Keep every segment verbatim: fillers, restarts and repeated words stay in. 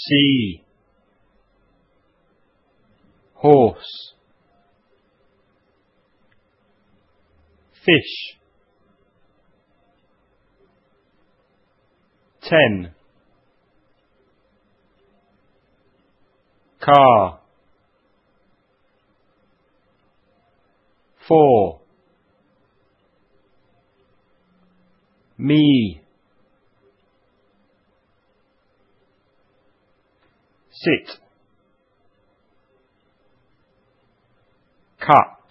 sea, horse, fish. Ten. Car. Four. Me. Sit. Cup.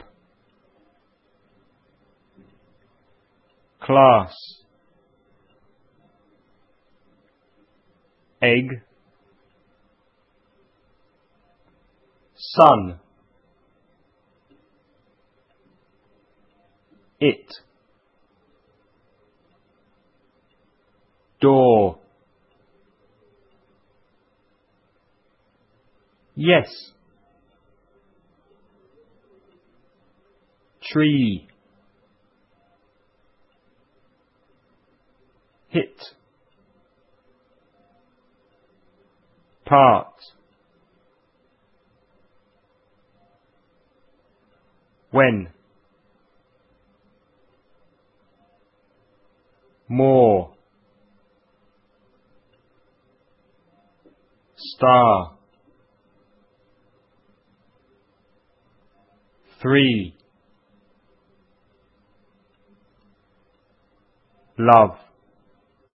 Class. Egg. Sun. It. Door. Yes. Tree. Hit. Part. When. More. Star. Three. Love.